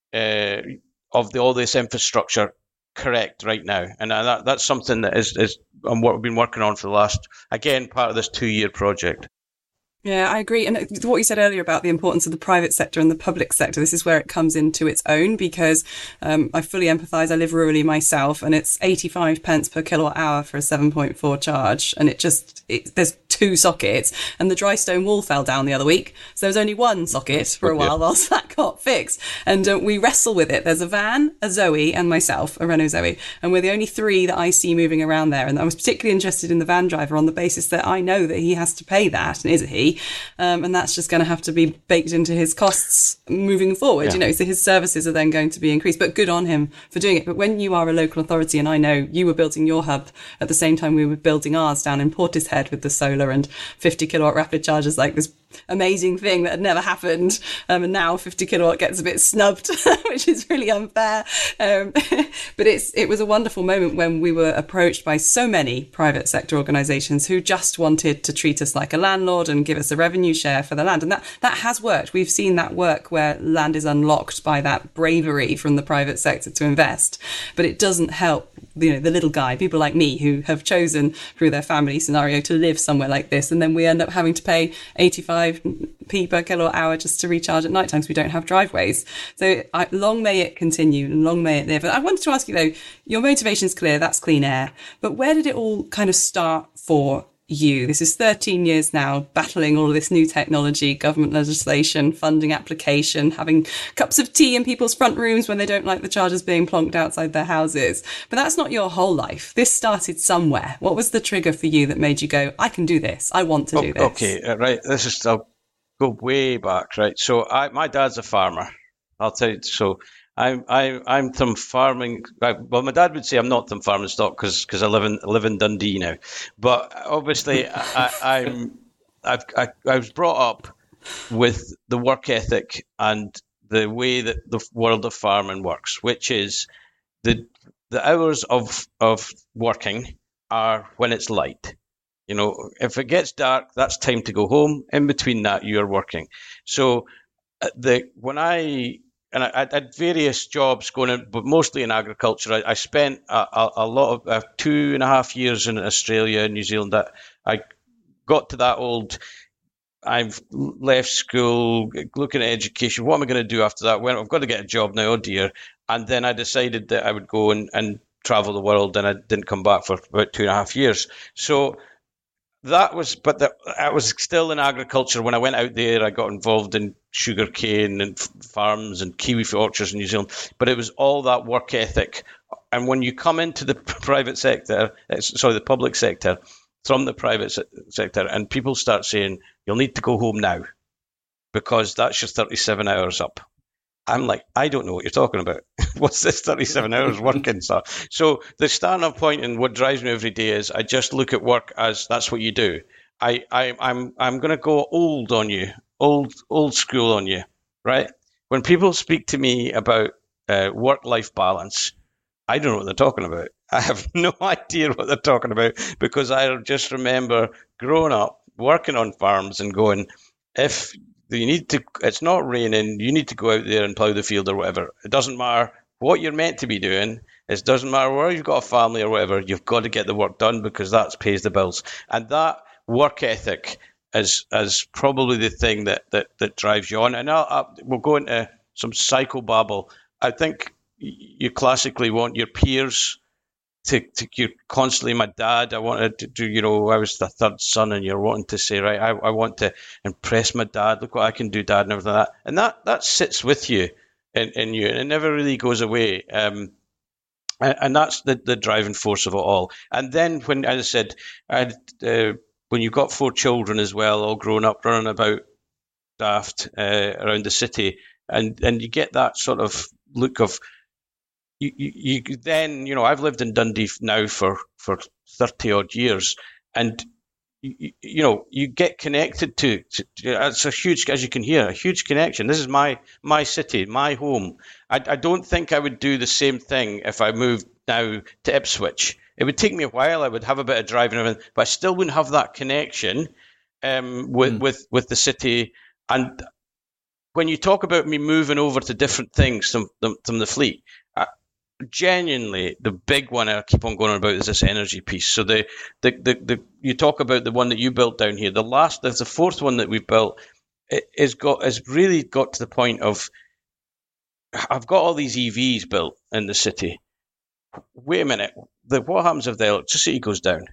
of all this infrastructure correct right now, and that's something that is what we've been working on for the last, again, part of this 2-year project. Yeah, I agree. And what you said earlier about the importance of the private sector and the public sector, this is where it comes into its own, because I fully empathise. I live rurally myself, and it's 85 pence per kilowatt hour for a 7.4 charge. And there's 2 sockets, and the dry stone wall fell down the other week. So there was only 1 socket for a while whilst that got fixed. And we wrestle with it. There's a van, a Zoe, and myself, a Renault Zoe. And we're the only 3 that I see moving around there. And I was particularly interested in the van driver on the basis that I know that he has to pay that, and is it he? And that's just going to have to be baked into his costs moving forward, so his services are then going to be increased, but good on him for doing it. But when you are a local authority, and I know you were building your hub at the same time we were building ours down in Portishead with the solar and 50 kilowatt rapid chargers like this amazing thing that had never happened. And now 50 kilowatt gets a bit snubbed, which is really unfair. But it was a wonderful moment when we were approached by so many private sector organisations who just wanted to treat us like a landlord and give us a revenue share for the land. And that has worked. We've seen that work where land is unlocked by that bravery from the private sector to invest. But it doesn't help, the little guy, people like me who have chosen through their family scenario to live somewhere like this. And then we end up having to pay 85p per kilowatt hour just to recharge at night times. We don't have driveways. So long may it continue and long may it live. And I wanted to ask you, though, your motivation is clear. That's clean air. But where did it all kind of start for you? This is 13 years now, battling all of this new technology, government legislation, funding application, having cups of tea in people's front rooms when they don't like the chargers being plonked outside their houses. But that's not your whole life. This started somewhere. What was the trigger for you that made you go, I can do this. I want to do this? Okay, right. I'll go way back, right? So my dad's a farmer. I'll tell you. So I'm from farming. Well, my dad would say I'm not from farming stock because I live in Dundee now. But obviously, I was brought up with the work ethic and the way that the world of farming works, which is the hours of working are when it's light. If it gets dark, that's time to go home. In between that, you're working. So when I had various jobs going in, but mostly in agriculture. I spent a lot of 2.5 years in Australia and New Zealand. I got to that old, I've left school, looking at education. What am I going to do after that? Well, I've got to get a job now, oh dear. And then I decided that I would go and travel the world, and I didn't come back for about 2.5 years. So I was still in agriculture. When I went out there, I got involved in sugarcane and farms and kiwi orchards in New Zealand. But it was all that work ethic. And when you come into the public sector from the private sector, and people start saying, you'll need to go home now because that's your 37 hours up. I'm like, I don't know what you're talking about. What's this 37 hours working stuff? So the starting point and what drives me every day is I just look at work as that's what you do. I'm going to go old on you, old school on you, right? When people speak to me about work-life balance, I don't know what they're talking about. I have no idea what they're talking about because I just remember growing up, working on farms and going, if you need to, it's not raining, you need to go out there and plough the field or whatever. It doesn't matter what you're meant to be doing. It doesn't matter where you've got a family or whatever. You've got to get the work done because that pays the bills. And that work ethic is probably the thing that drives you on. And we'll go into some psychobabble. I think you classically want your peers you're constantly, my dad, I wanted to do, I was the third son, and you're wanting to say, right, I want to impress my dad. Look what I can do, Dad, and everything like that. And that sits with you in you, and it never really goes away. And that's the driving force of it all. And then when, as I said, when you've got 4 children as well, all grown up, running about daft around the city, and you get that sort of look of, you then, I've lived in Dundee now for 30 odd years, and you get connected to it's a huge, as you can hear, a huge connection. This is my city, my home. I don't think I would do the same thing if I moved now to Ipswich. It would take me a while. I would have a bit of driving, and everything, but I still wouldn't have that connection with the city. And when you talk about me moving over to different things from the fleet, genuinely, the big one I keep on going on about is this energy piece. So the you talk about the one that you built down here. There's the 4th one that we've built. Has really got to the point of, I've got all these EVs built in the city. Wait a minute, what happens if the electricity goes down?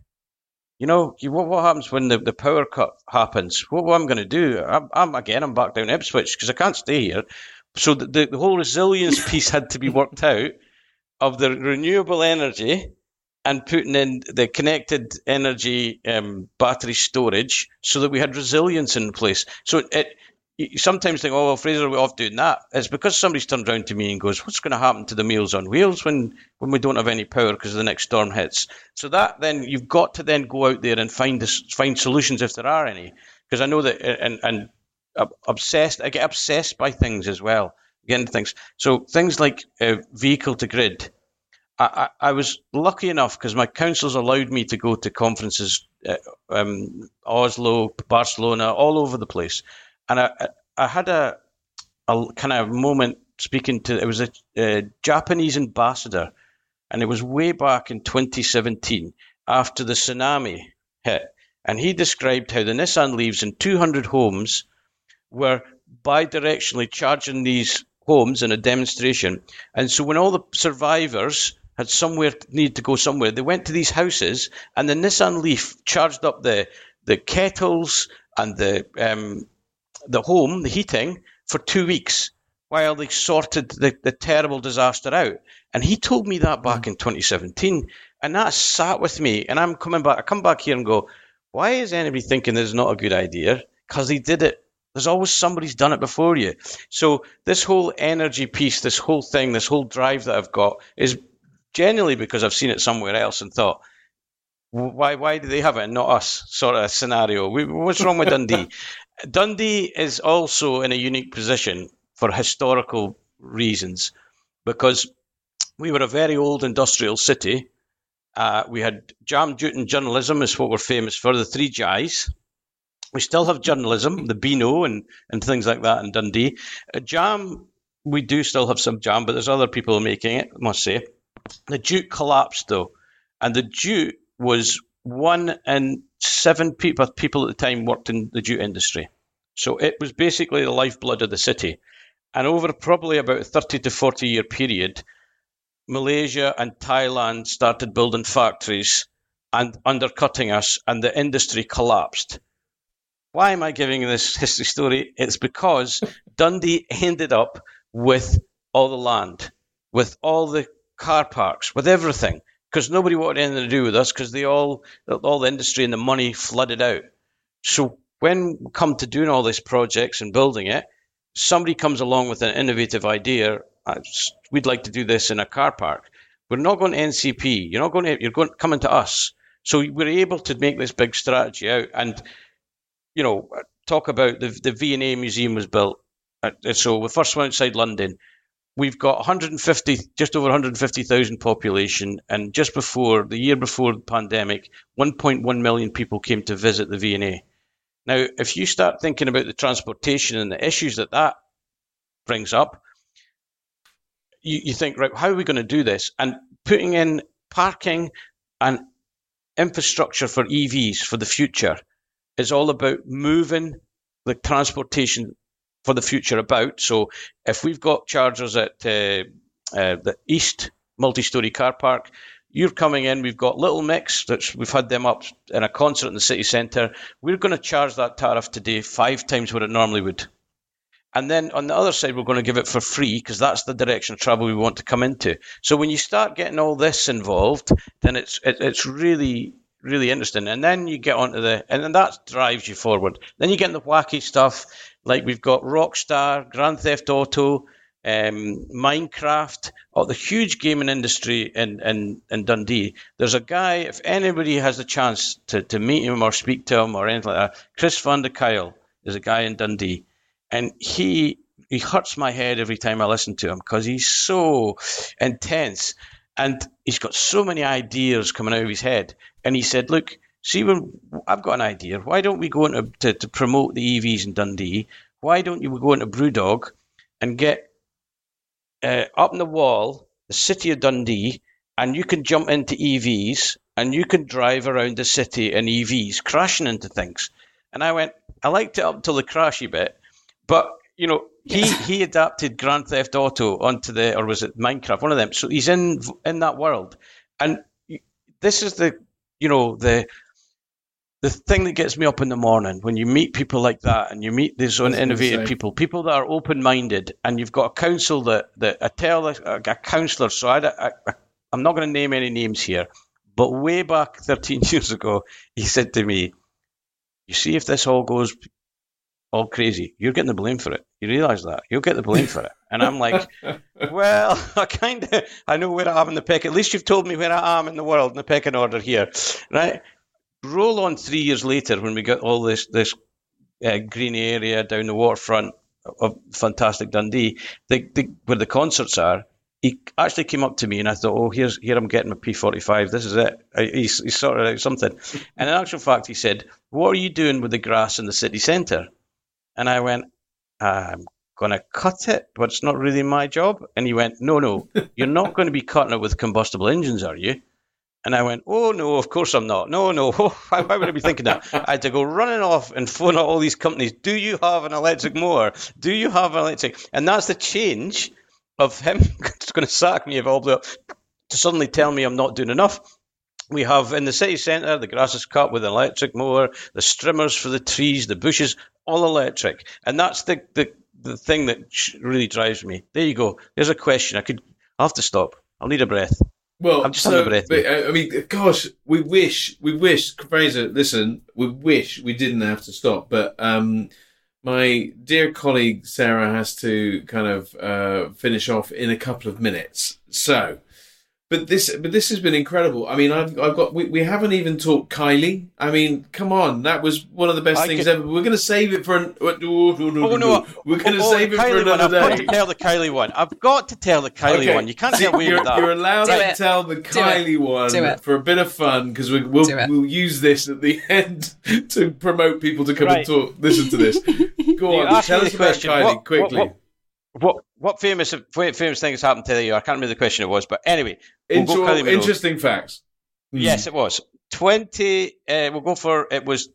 What happens when the power cut happens? What I'm going to do? I'm back down Ipswich because I can't stay here. So the whole resilience piece had to be worked out, of the renewable energy and putting in the connected energy battery storage so that we had resilience in place. So you sometimes think, oh, well, Fraser, we're off doing that. It's because somebody's turned around to me and goes, what's going to happen to the Meals on Wheels when we don't have any power because the next storm hits? So that then you've got to then go out there and find solutions if there are any. Because I know that, and obsessed, I get obsessed by things as well. Getting things. So things like vehicle to grid. I was lucky enough because my councils allowed me to go to conferences, Oslo, Barcelona, all over the place. And I had a kind of moment speaking to, it was a Japanese ambassador, and it was way back in 2017 after the tsunami hit. And he described how the Nissan Leafs in 200 homes were bidirectionally charging these homes in a demonstration. And so when all the survivors had need to go somewhere, they went to these houses, and the Nissan Leaf charged up the kettles and the home, the heating, for 2 weeks while they sorted the terrible disaster out. And he told me that back in 2017, and that sat with me. And I come back here and go, why is anybody thinking this is not a good idea? Because he did it. There's always somebody's done it before you. So this whole energy piece, this whole thing, this whole drive that I've got is genuinely because I've seen it somewhere else and thought, why do they have it and not us, sort of a scenario. What's wrong with Dundee? Dundee is also in a unique position for historical reasons because we were a very old industrial city. We had Jam, Jute and journalism is what we're famous for, the three J's. We still have journalism, the Beano and things like that in Dundee. Jam, we do still have some jam, but there's other people making it, I must say. The Jute collapsed, though, and the Jute was 1 in 7 people at the time worked in the jute industry. So it was basically the lifeblood of the city. And over probably about a 30 to 40 year period, Malaysia and Thailand started building factories and undercutting us, and the industry collapsed. Why am I giving this history story? It's because Dundee ended up with all the land, with all the car parks, with everything, because nobody wanted anything to do with us because all the industry and the money flooded out. So when we come to doing all these projects and building it, somebody comes along with an innovative idea. We'd like to do this in a car park. We're not going to NCP. You're coming to us. So we're able to make this big strategy out and, talk about the V&A Museum was built. So the first one outside London. We've got just over 150,000 population, and the year before the pandemic, 1.1 million people came to visit the V&A. Now, if you start thinking about the transportation and the issues that brings up, you think, right, how are we going to do this? And putting in parking and infrastructure for EVs for the future is all about moving the transportation for the future about. So if we've got chargers at the East multi-storey car park, you're coming in, we've got Little Mix, we've had them up in a concert in the city centre. We're going to charge that tariff today 5 times what it normally would. And then on the other side, we're going to give it for free because that's the direction of travel we want to come into. So when you start getting all this involved, then it's really, really interesting. And then you get onto and then that drives you forward. Then you get into the wacky stuff, like we've got Rockstar, Grand Theft Auto, Minecraft, the huge gaming industry in Dundee. There's a guy, if anybody has the chance to meet him or speak to him or anything like that, Chris van de Kyle is a guy in Dundee. And he hurts my head every time I listen to him because he's so intense and he's got so many ideas coming out of his head. And he said, look, see, when I've got an idea, why don't we go into to promote the EVs in Dundee? Why don't you go into Brewdog and get up on the wall, the city of Dundee, and you can jump into EVs and you can drive around the city in EVs, crashing into things. And I went, I liked it up till the crashy bit. But, he adapted Grand Theft Auto onto or was it Minecraft, one of them. So he's in that world. And this is the thing that gets me up in the morning when you meet people like that and you meet these innovative people that are open-minded, and you've got a council that I tell a councillor, so I'm not going to name any names here, but way back 13 years ago, he said to me, you see, if this all goes all crazy. You're getting the blame for it. You realise that? You'll get the blame for it. And I'm like, well, I know where I am in the pecking. At least you've told me where I am in the world in the pecking order here, right? Roll on 3 years later when we got all this green area down the waterfront of fantastic Dundee, where the concerts are. He actually came up to me and I thought, oh, here I'm getting my P45. This is it. He sorted out something. And in actual fact, he said, what are you doing with the grass in the city centre? And I went, I'm going to cut it, but it's not really my job. And he went, no, you're not going to be cutting it with combustible engines, are you? And I went, oh, no, of course I'm not. No. Why would I be thinking that? I had to go running off and phone out all these companies. Do you have an electric mower? Do you have an electric? And that's the change of him going to sack me to suddenly tell me I'm not doing enough. We have in the city centre, the grass is cut with an electric mower, the strimmers for the trees, the bushes, all electric. And that's the thing that really drives me. There you go. There's a question. I'll have to stop. I'll need a breath. Well, I'm just having a breath. I mean, gosh, we wish, Fraser, listen, we wish we didn't have to stop, but my dear colleague Sarah has to kind of finish off in a couple of minutes. So, but this has been incredible. I mean, we haven't even talked Kylie. I mean, come on, that was one of the best things ever. We're going to save it for we're going to save it for another day. I've got to tell the Kylie one. I've got to tell the Kylie one. You can't get away with that. You're allowed to tell the Kylie one for a bit of fun because we'll use this at the end to promote people to come and listen to this. Go on, tell us about Kylie quickly. What famous thing has happened to you? I can't remember the question it was, but anyway. Interesting facts. Yes, it was. 20, we'll go for, it was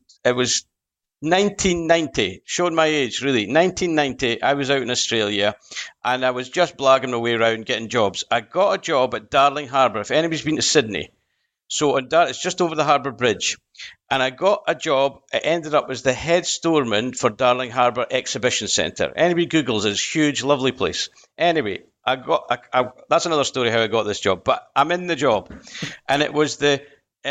1990. Showed my age, really. 1990, I was out in Australia, and I was just blagging my way around getting jobs. I got a job at Darling Harbour. If anybody's been to Sydney. So it's just over the Harbour Bridge. And I got a job. It ended up as the head storeman for Darling Harbour Exhibition Centre. Anybody Googles it, it's a huge, lovely place. Anyway, that's another story how I got this job. But I'm in the job. And it was the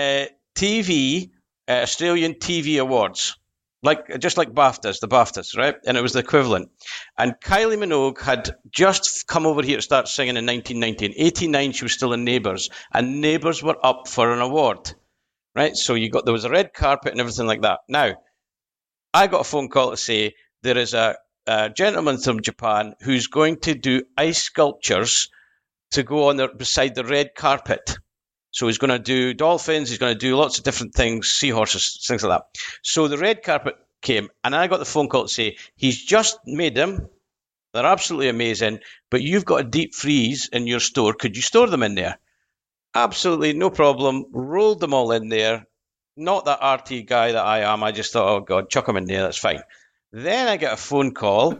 Australian TV Awards. Just like BAFTAs, the BAFTAs, right? And it was the equivalent. And Kylie Minogue had just come over here to start singing in 1990. In 1989, she was still in Neighbours. And Neighbours were up for an award, right? So there was a red carpet and everything like that. Now, I got a phone call to say there is a gentleman from Japan who's going to do ice sculptures to go on beside the red carpet. So he's going to do dolphins, he's going to do lots of different things, seahorses, things like that. So the red carpet came, and I got the phone call to say, he's just made them. They're absolutely amazing, but you've got a deep freeze in your store. Could you store them in there? Absolutely, no problem. Rolled them all in there. Not that RT guy that I am. I just thought, oh, God, chuck them in there. That's fine. Then I get a phone call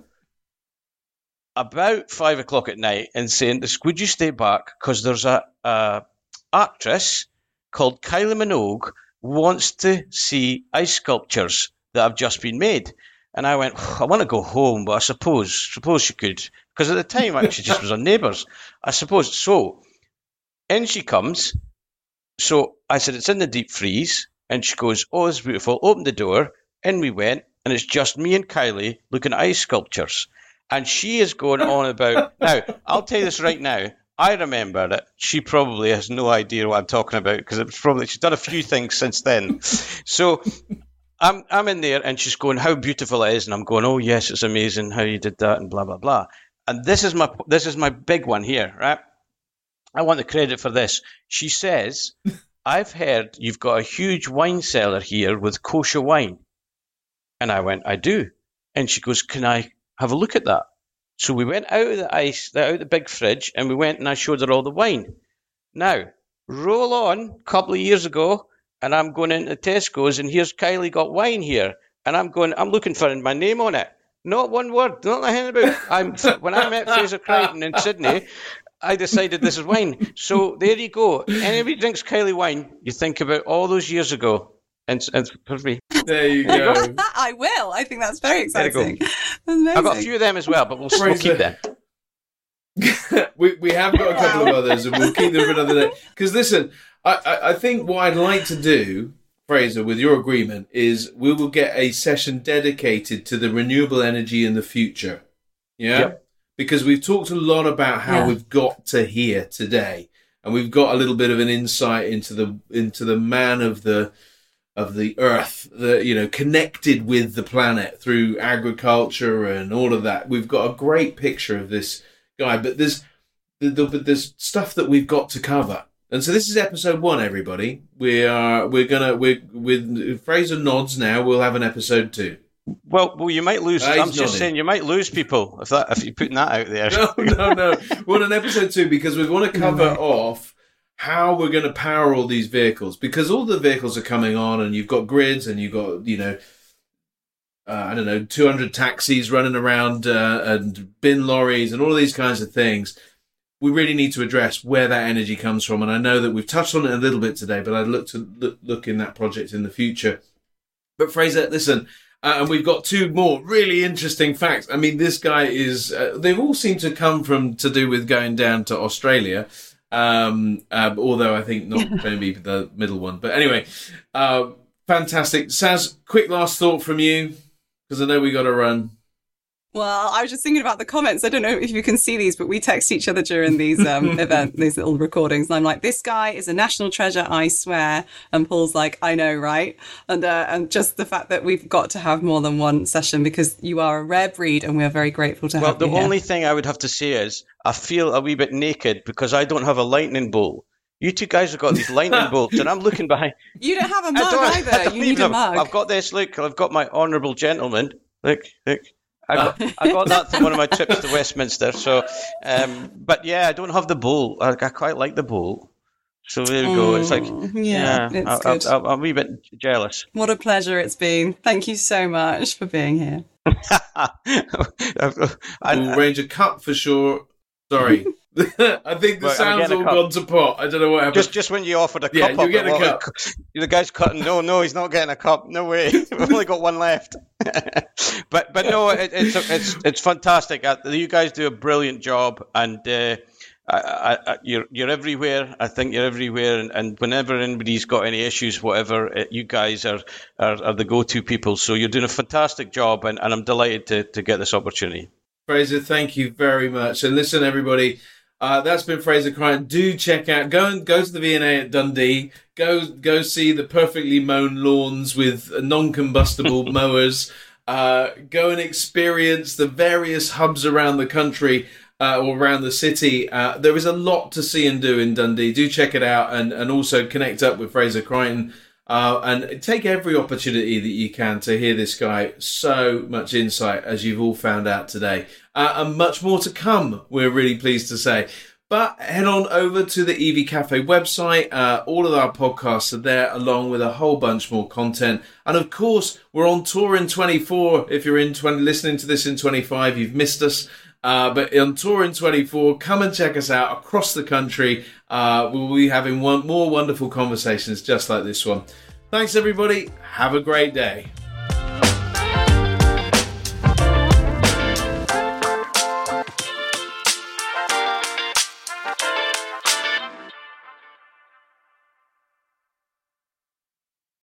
about 5 o'clock at night and saying, would you stay back? Because there's a actress called Kylie Minogue wants to see ice sculptures that have just been made. And I went, I want to go home, but I suppose she could. Because at the time, actually, just was on Neighbours. I suppose. So, in she comes. So I said, it's in the deep freeze. And she goes, oh, it's beautiful. Open the door. In we went. And it's just me and Kylie looking at ice sculptures. And she is going on about... Now, I'll tell you this right now. I remember it. She probably has no idea what I'm talking about because it was probably she's done a few things since then. So I'm in there and she's going, how beautiful it is, and I'm going, oh yes, it's amazing how you did that and blah blah blah. And this is my big one here, right? I want the credit for this. She says, I've heard you've got a huge wine cellar here with kosher wine. And I went, I do. And she goes, can I have a look at that? So we went out of the big fridge, and we went and I showed her all the wine. Now, roll on a couple of years ago, and I'm going into Tesco's, and here's Kylie got wine here. And I'm looking for my name on it. Not one word, not anything about when I met Fraser Crichton in Sydney, I decided this is wine. So there you go. Anybody drinks Kylie wine, you think about all those years ago. And for me. There you go. I will. I think that's very exciting. That's amazing. I've got a few of them as well, but we'll keep them. we have got a couple of others, and we'll keep them for another day. Because listen, I think what I'd like to do, Fraser, with your agreement, is we will get a session dedicated to the renewable energy in the future. Yeah? Yep. Because we've talked a lot about how we've got to here today. And we've got a little bit of an insight into the man of the earth, connected with the planet through agriculture and all of that. We've got a great picture of this guy, but there's stuff that we've got to cover. And so this is episode 1, everybody. With Fraser nods now, we'll have an episode 2. Well, you might lose. I'm just saying, you might lose people if you're putting that out there. No. Well, an episode 2, because we want to cover off how we're going to power all these vehicles, because all the vehicles are coming on, and you've got grids, and you've got 200 taxis running around, and bin lorries, and all of these kinds of things. We really need to address where that energy comes from, and I know that we've touched on it a little bit today, but I'd look to look in that project in the future. But Fraser, listen. And we've got 2 more really interesting facts. I mean, this guy is... they've all seemed to come to do with going down to Australia, although I think not maybe the middle one. But anyway, fantastic. Saz, quick last thought from you, because I know we got to run. Well, I was just thinking about the comments. I don't know if you can see these, but we text each other during these these little recordings. And I'm like, this guy is a national treasure, I swear. And Paul's like, I know, right? And just the fact that we've got to have more than one session, because you are a rare breed and we're very grateful to have you here. Well, the only thing I would have to say is I feel a wee bit naked because I don't have a lightning bolt. You 2 guys have got these lightning bolts, and I'm looking behind. You don't have a mug either. You need a mug. I've got this. Look, I've got my honourable gentleman. Look. I got that from one of my trips to Westminster. So, but yeah, I don't have the bowl. I quite like the bowl. So there we go. It's like, it's good. I'm a wee bit jealous. What a pleasure it's been. Thank you so much for being here. We'll arrange a cup for sure. Sorry. I think the sound's all gone to pot. I don't know what happened. Just when you offered a cup, you get a cup. The guy's cutting. No, he's not getting a cup. No way. We've only got one left. but no, it's fantastic. You guys do a brilliant job, and you're everywhere. I think you're everywhere, and whenever anybody's got any issues, whatever, you guys are the go-to people. So you're doing a fantastic job, and I'm delighted to get this opportunity. Fraser, thank you very much. And listen, everybody. That's been Fraser Crichton. Do check out, go to the V&A at Dundee. Go see the perfectly mown lawns with non-combustible mowers. Go and experience the various hubs around the country or around the city. There is a lot to see and do in Dundee. Do check it out, and also connect up with Fraser Crichton. And take every opportunity that you can to hear this guy. So much insight, as you've all found out today. And much more to come, we're really pleased to say. But head on over to the EV Cafe website. All of our podcasts are there, along with a whole bunch more content. And of course, we're on tour in 24. If you're listening to this in 25, you've missed us. But on tour in 24, come and check us out across the country. We'll be having more wonderful conversations just like this one. Thanks, everybody. Have a great day.